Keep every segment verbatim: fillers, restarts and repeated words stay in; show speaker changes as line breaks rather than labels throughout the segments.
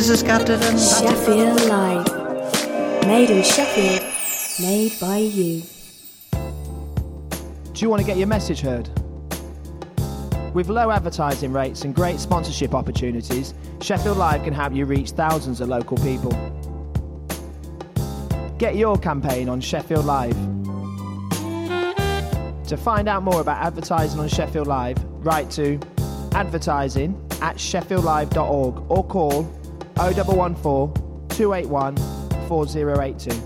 are scattered and
Sheffield Live. Made in Sheffield. Made by you.
Do you want to get your message heard? With low advertising rates and great sponsorship opportunities, Sheffield Live can help you reach thousands of local people. Get your campaign on Sheffield Live. To find out more about advertising on Sheffield Live, write to advertising at sheffield live dot org or call oh one one four, two eight one, four oh eight two.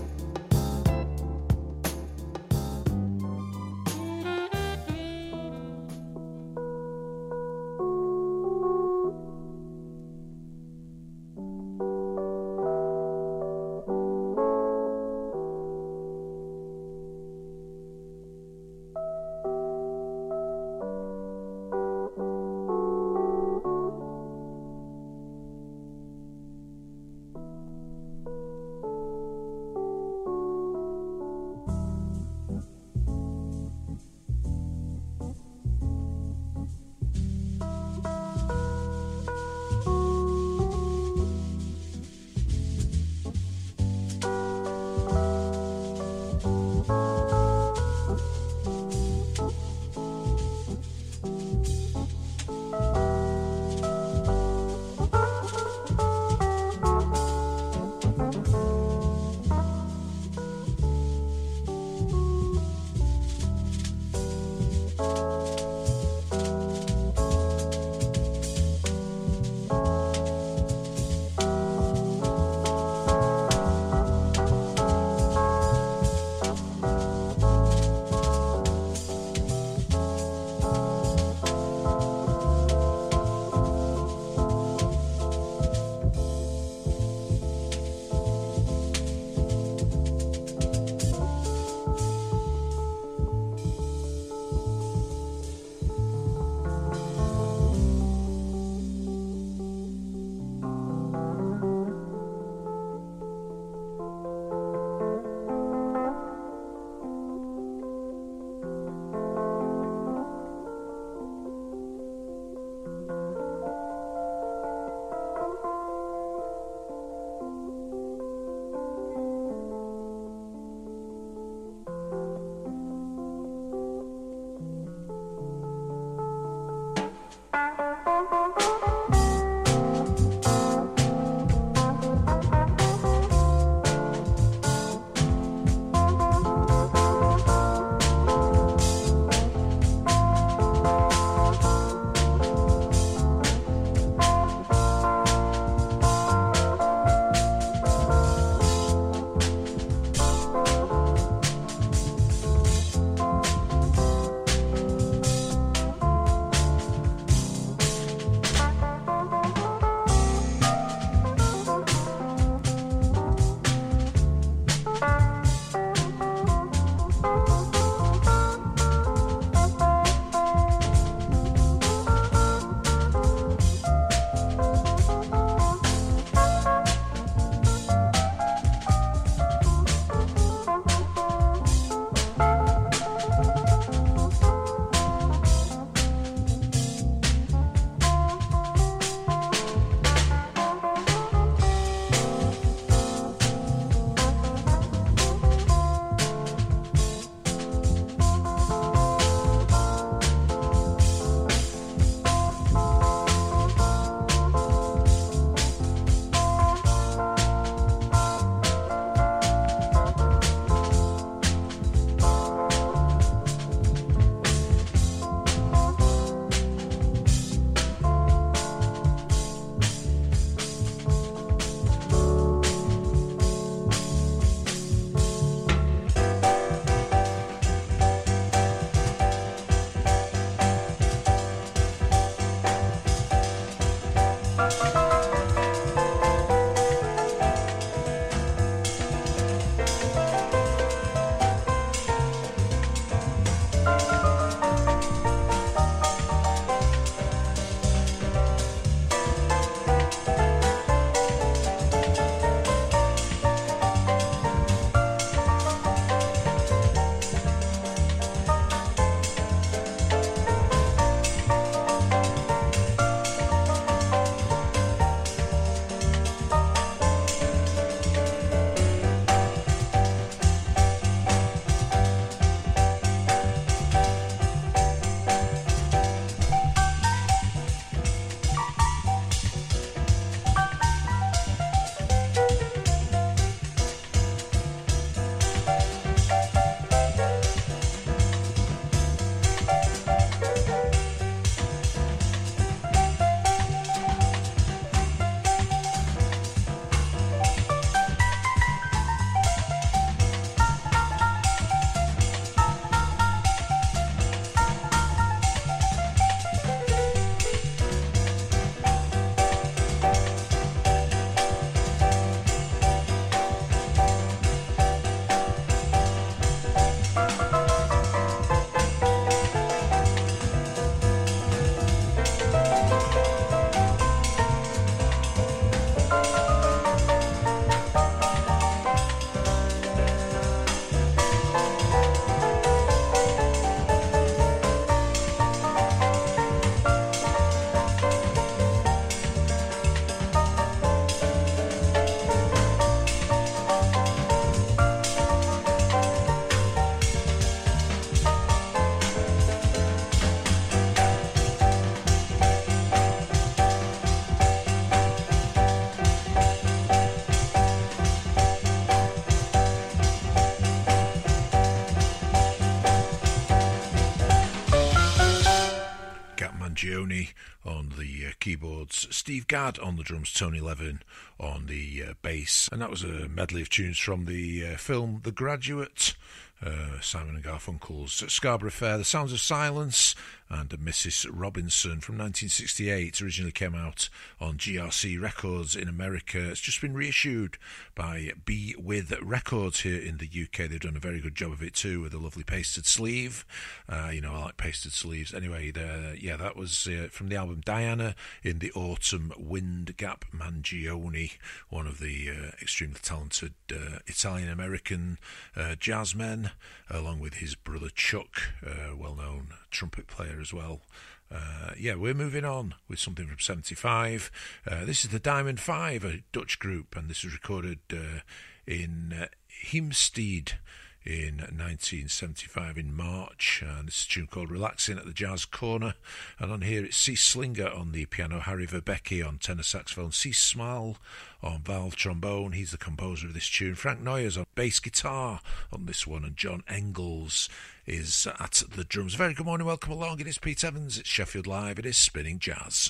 keyboards, Steve Gadd on the drums, Tony Levin on the uh, bass. And that was a medley of tunes from the uh, film The Graduate, uh, Simon and Garfunkel's Scarborough Fair, The Sounds of Silence, and Missus Robinson from nineteen sixty-eight. Originally came out on G R C Records in America. It's just been reissued by Be With Records here in the U K. They've done a very good job of it too, with a lovely pasted sleeve. Uh, you know, I like pasted sleeves. Anyway, the, yeah, that was uh, from the album Diana in the Autumn Wind. Gap Mangione, one of the uh, extremely talented uh, Italian-American uh, jazzmen, along with his brother Chuck, uh, well-known trumpet player as well. Uh, yeah, we're moving on with something from seventy-five. Uh, this is the Diamond Five, a Dutch group, and this was recorded uh, in uh, Heemstede in nineteen seventy-five in March, and this is a tune called Relaxing at the Jazz Corner. And on here it's Cease Slinger on the piano, Harry Verbecke on tenor saxophone, Cease Small on valve trombone, he's the composer of this tune, Frank Noyers on bass guitar on this one, and John Engels is at the drums. Very good morning, welcome along, it is Pete Evans, it's Sheffield Live, it is Spinning Jazz.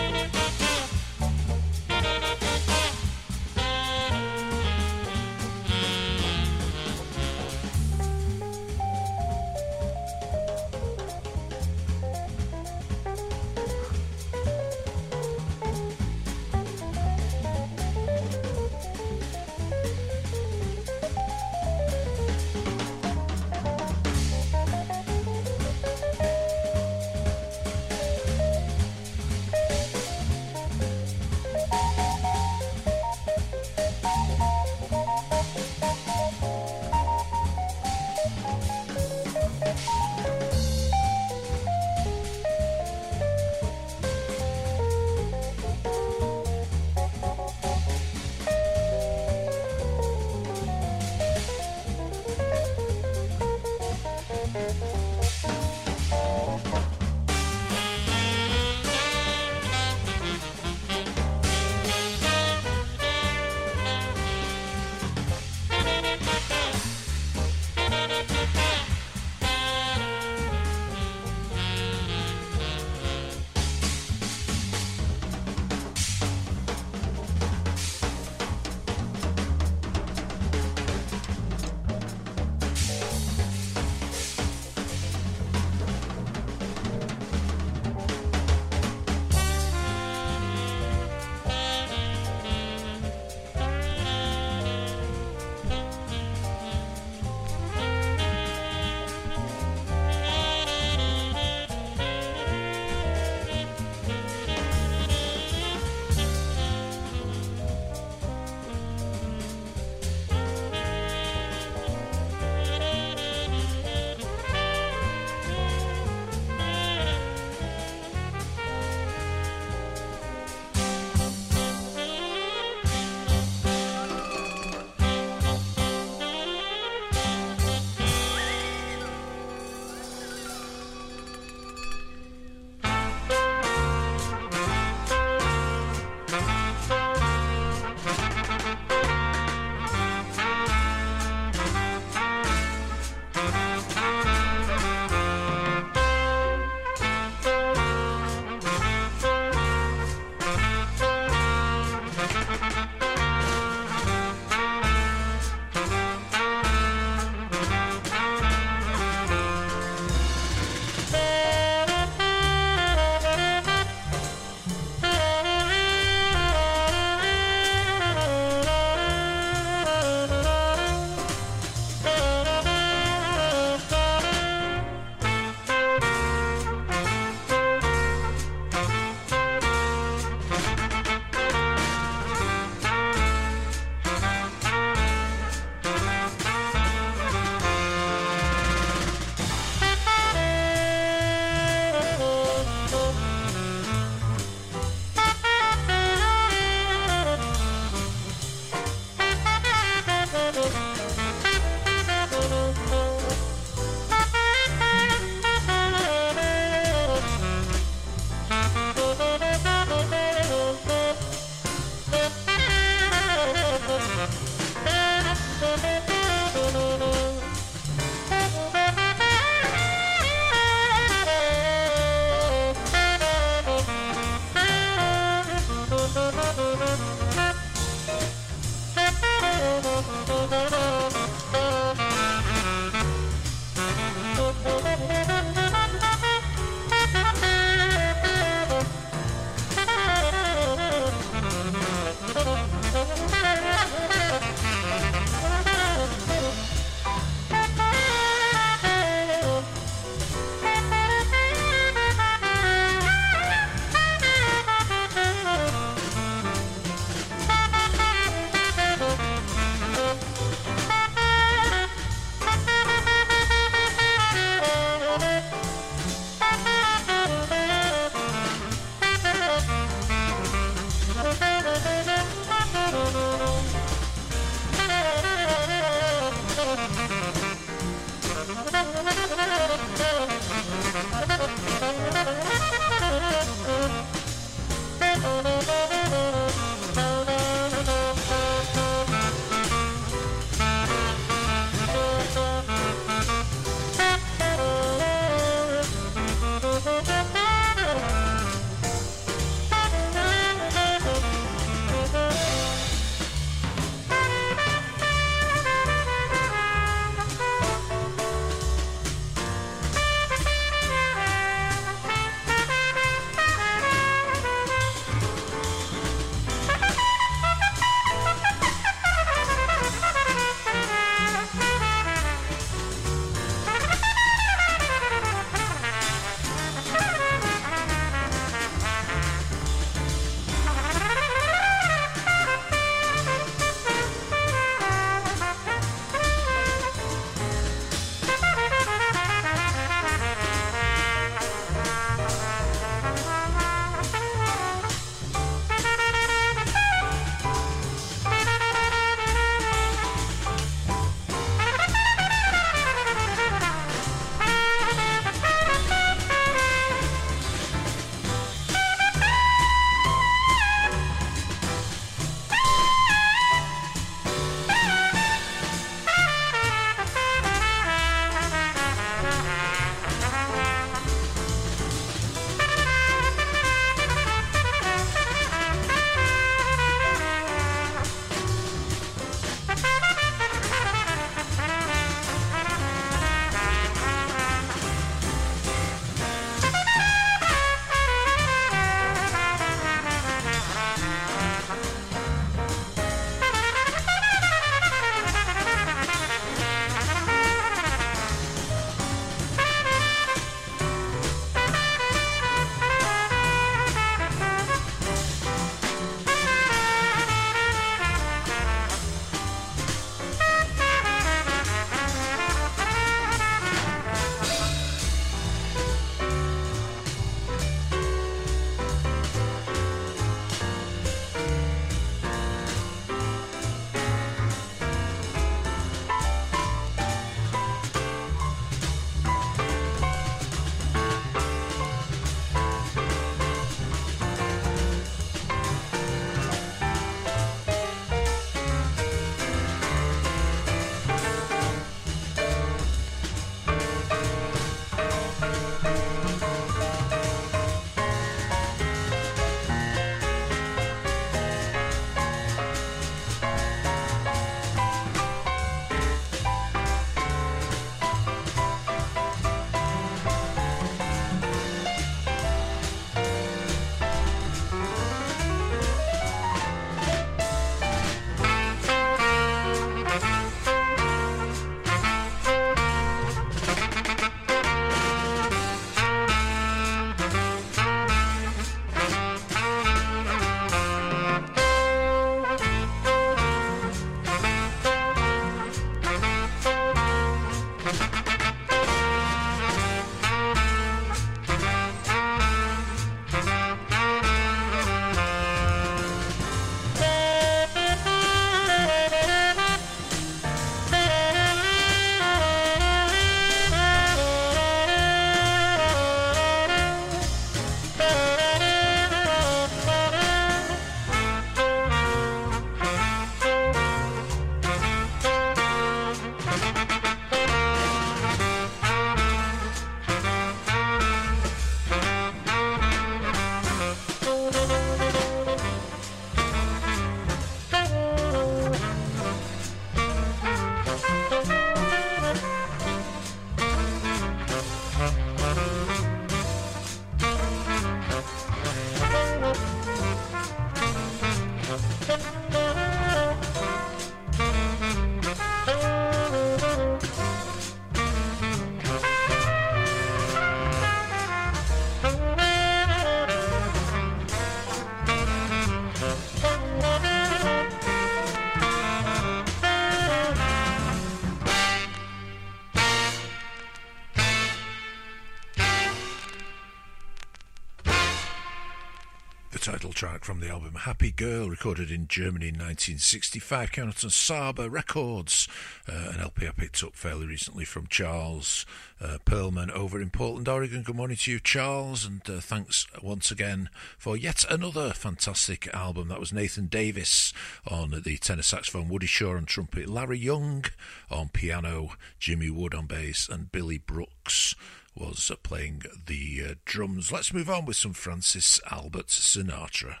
the title track from the album Happy Girl, recorded in Germany in nineteen sixty-five, came out on Saba Records, uh, an L P I picked up fairly recently from Charles uh, Perlman over in Portland, Oregon. Good morning to you, Charles, and uh, thanks once again for yet another fantastic album. That was Nathan Davis on the tenor saxophone, Woody Shaw on trumpet, Larry Young on piano, Jimmy Wood on bass, and Billy Brooks was uh, playing the uh, drums. Let's move on with some Francis Albert Sinatra.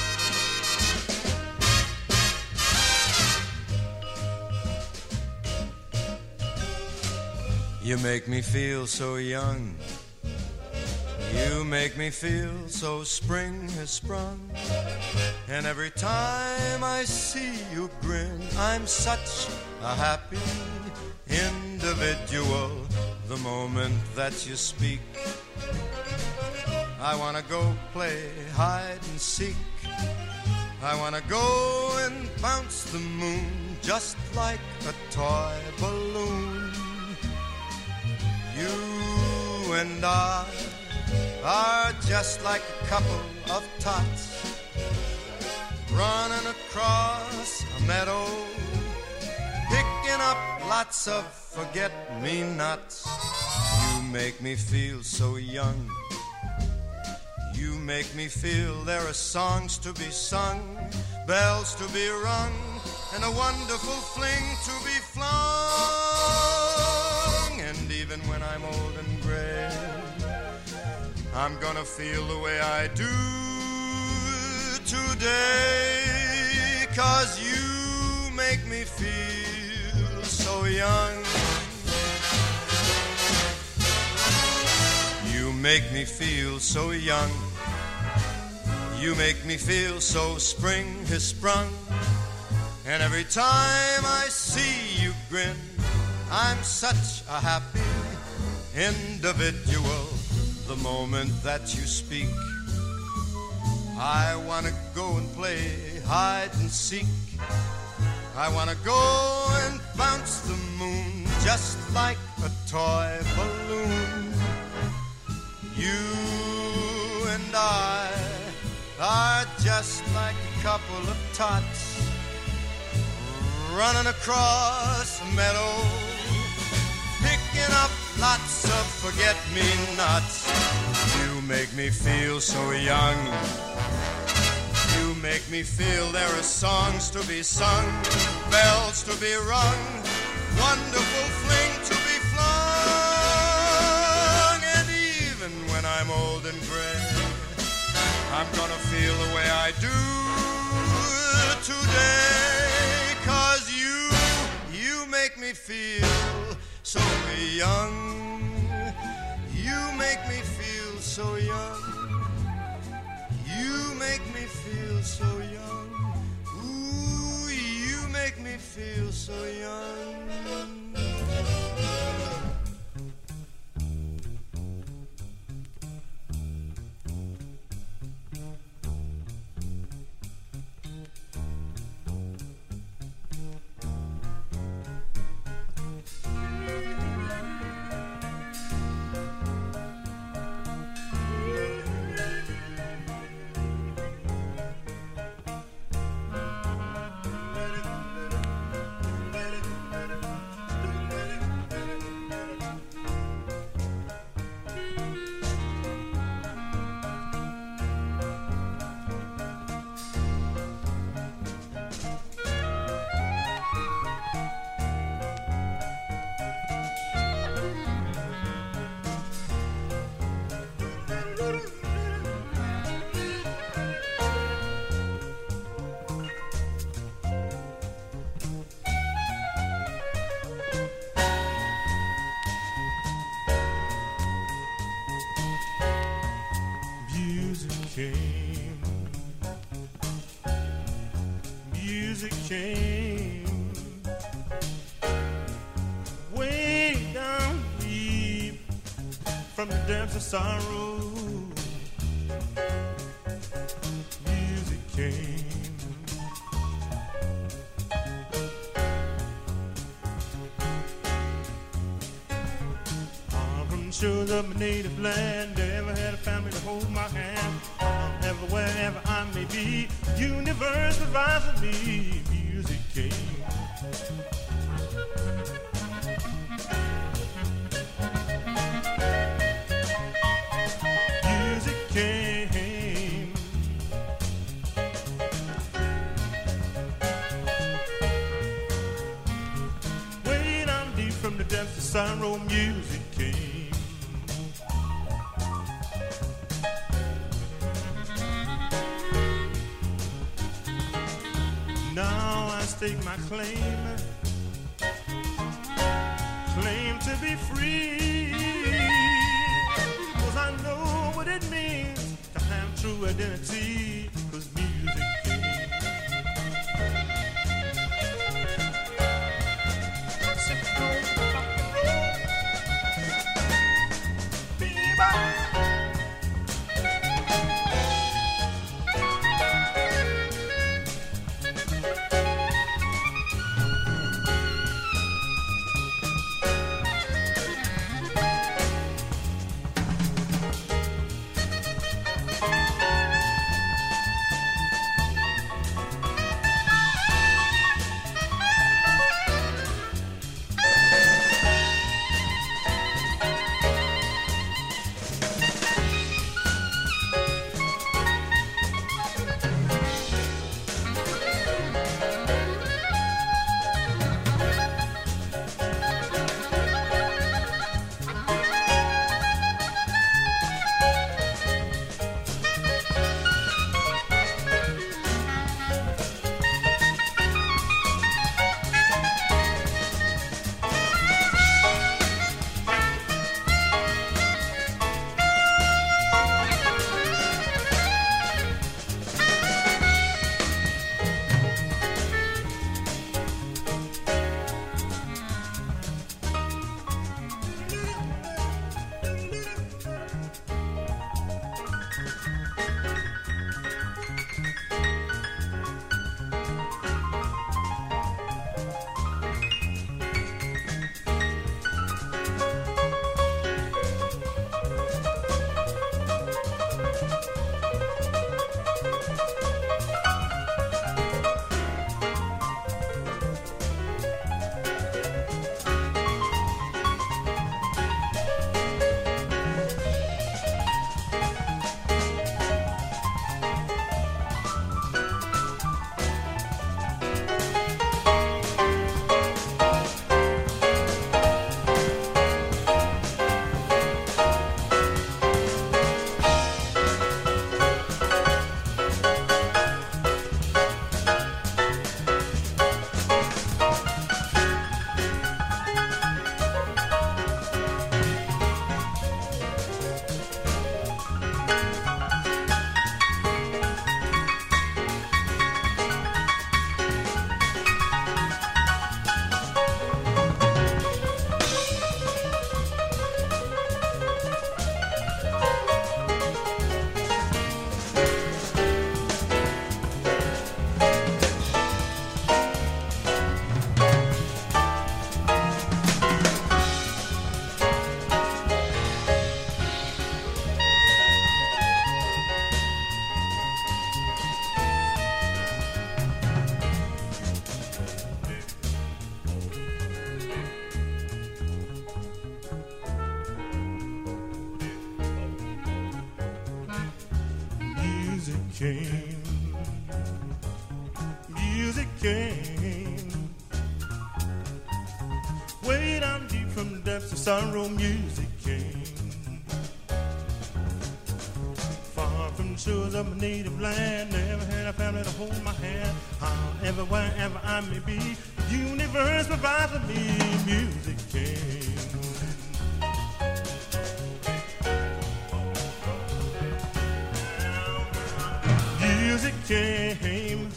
You make me feel so young. You make me feel so spring has sprung. And every time I see you grin, I'm such a happy individual. The moment that you speak, I wanna go play hide and seek. I wanna go and bounce the moon just like a toy balloon. You and I are just like a couple of tots running across a meadow, picking up lots of forget-me-nots. You make me feel so young. You make me feel there are songs to be sung, bells to be rung, and a wonderful fling to be flung. And even when I'm old and gray, I'm gonna feel the way I do today, 'cause you make me feel so young. You make me feel so young. You make me feel so spring has sprung. And every time I see you grin, I'm such a happy individual. The moment that you speak, I wanna go and play hide and seek. I wanna go and bounce the moon just like a toy balloon. You and I are just like a couple of tots running across a meadow, picking up lots of forget-me-nots. You make me feel so young. You make me feel there are songs to be sung, bells to be rung, wonderful fling to be flung. And even when I'm old and gray, I'm gonna feel the way I do today, 'cause you, you make me feel so young. You make me feel so young. You make me feel so young. Ooh, you make me feel so young.
came way down deep from the depths of sorrow. Music came. Far from the shores of my native land, never had a family to hold my hand. Everywhere, ever I Universe provides for me. Music came. Music came. Way down deep from the depths of sorrow, music came. Now I stake my claim, claim to be free, 'cause I know what it means to have true identity, 'cause music came. Came, music came, way down deep from the depths of sorrow, music came, far from the shores of my native land, never had a family to hold my hand, however, wherever I may be, universe provides for me, music came. Music came,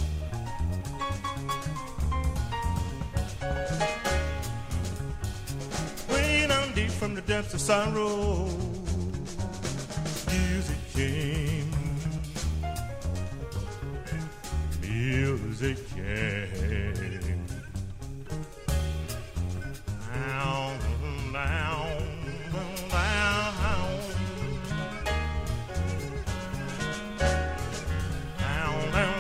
way down deep from the depths of sorrow. Music came, music came. Down, down, down. Down, down.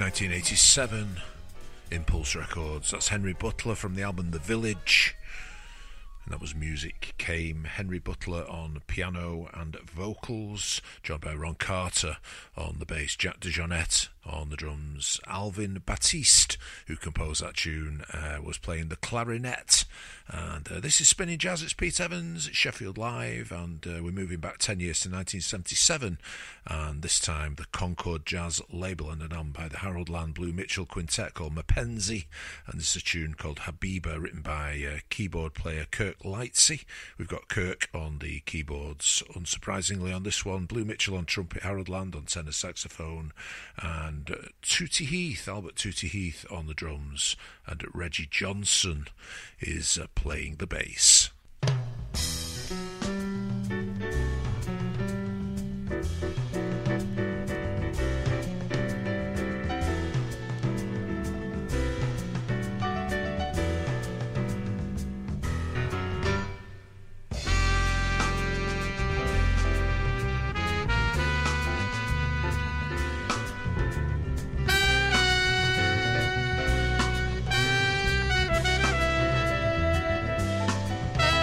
nineteen eighty-seven, Impulse Records. That's Henry Butler from the album The Village. And that was Music Came. Henry Butler on piano and vocals, joined by Ron Carter on the bass, Jack DeJohnette on the drums. Alvin Batiste, who composed that tune, uh, was playing the clarinet. And uh, this is Spinning Jazz. It's Pete Evans at Sheffield Live, and uh, we're moving back ten years to nineteen seventy-seven, and this time the Concord Jazz label and an album by the Harold Land Blue Mitchell Quintet called Mackenzie, and this is a tune called Habiba, written by uh, keyboard player Kirk Lightsey. We've got Kirk on the keyboards, unsurprisingly on this one, Blue Mitchell on trumpet, Harold Land on tenor saxophone, and uh, Tootie Heath, Albert Tootie Heath on the drums, and Reggie Johnson is uh, playing the bass.
Thank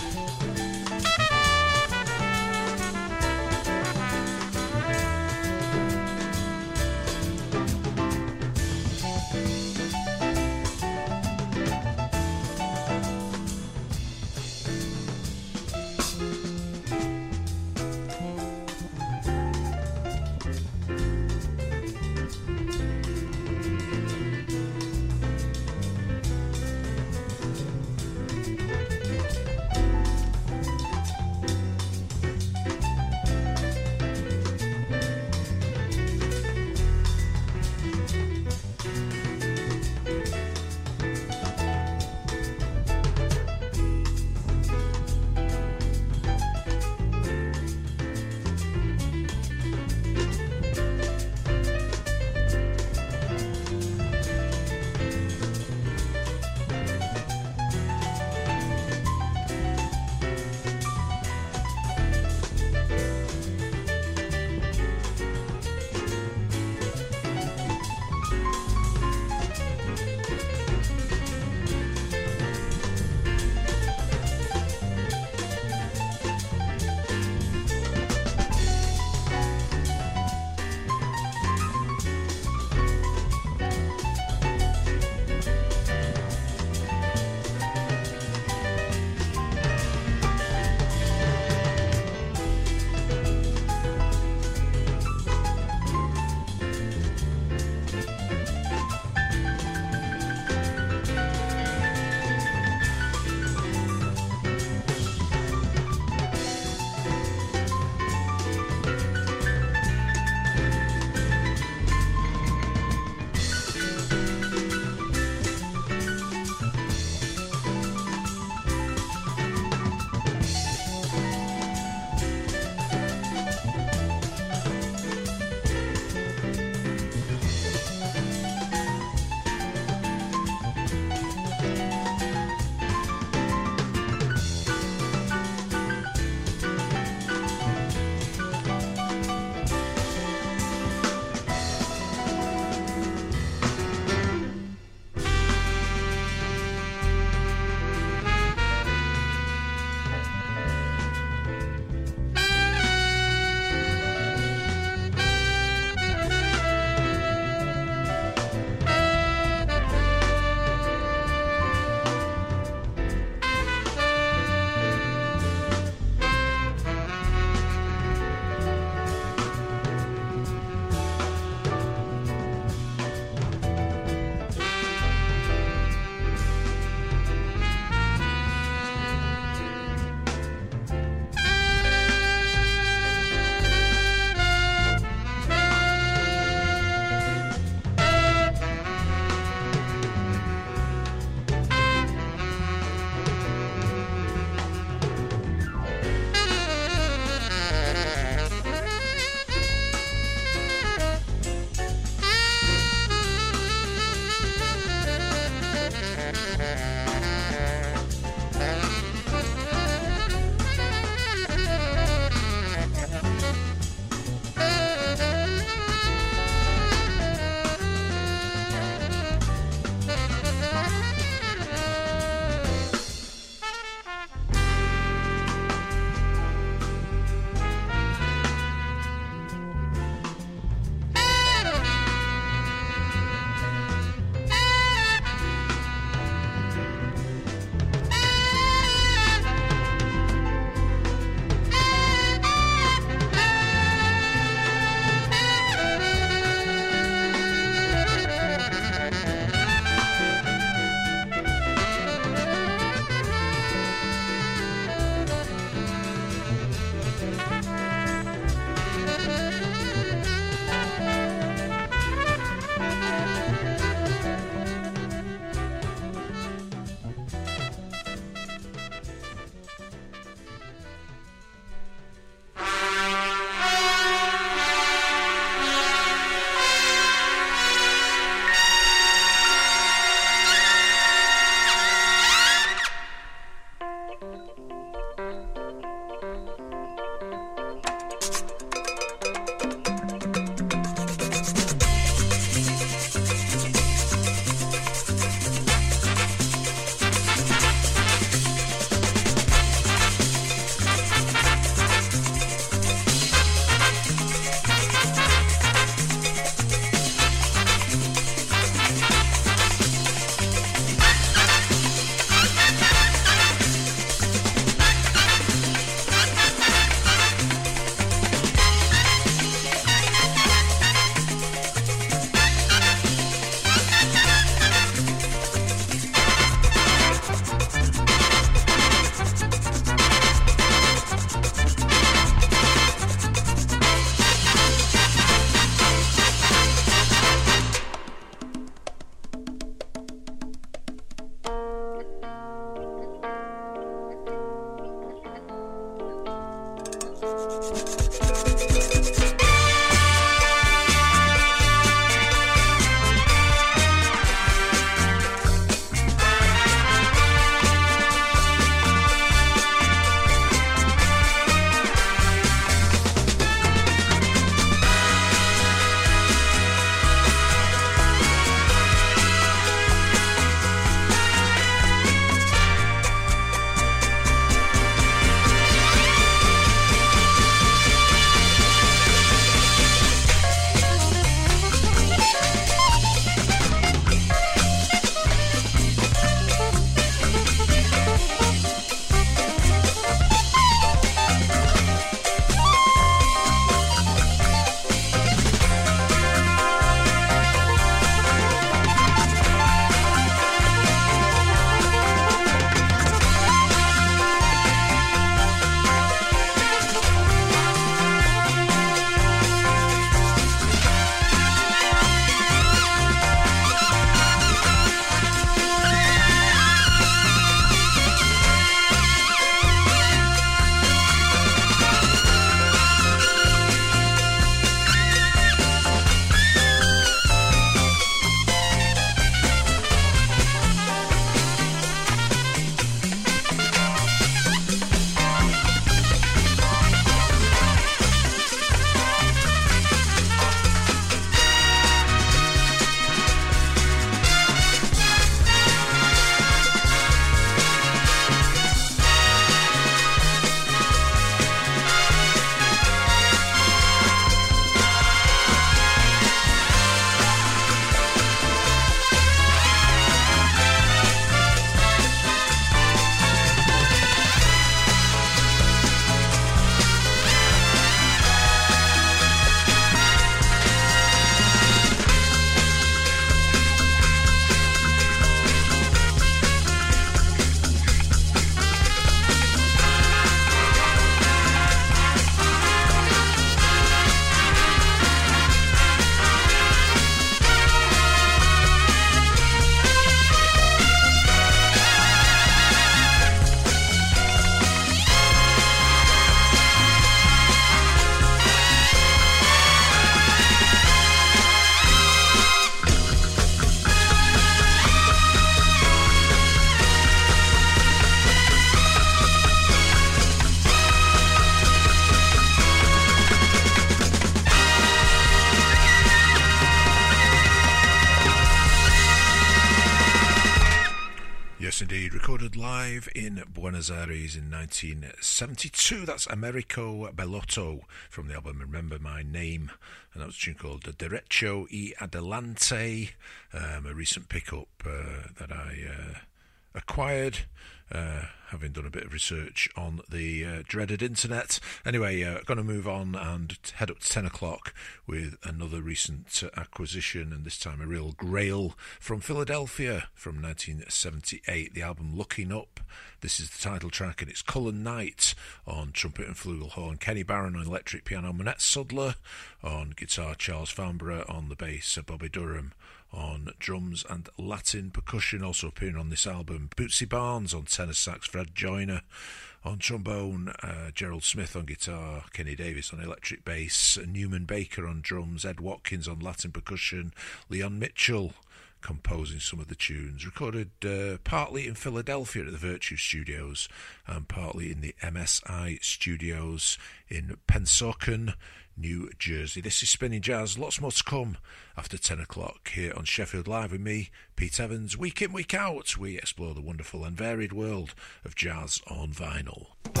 Indeed, recorded live in Buenos Aires in nineteen seventy-two. That's Americo Bellotto from the album Remember My Name, and that was a tune called Derecho y Adelante, um, a recent pickup uh, that I uh, acquired, uh, having done a bit of research on the uh, dreaded internet. Anyway, uh, going to move on and head up to ten o'clock with another recent uh, acquisition, and this time a real grail from Philadelphia from nineteen seventy-eight, the album Looking Up. This is the title track, and it's Cullen Knight on trumpet and flugelhorn, Kenny Barron on electric piano, Manette Sudler on guitar, Charles Farnborough on the bass, Bobby Durham on drums and Latin percussion. Also appearing on this album, Bootsy Barnes on tenor sax, Fred Joyner on trombone, uh, Gerald Smith on guitar, Kenny Davis on electric bass, Newman Baker on drums, Ed Watkins on Latin percussion, Leon Mitchell composing some of the tunes. Recorded uh, partly in Philadelphia at the Virtue Studios and partly in the M S I Studios in Pennsauken, New Jersey. This is Spinning Jazz. Lots more to come after ten o'clock here on Sheffield Live with me, Pete Evans. Week in, week out, we explore the wonderful and varied world of jazz on vinyl.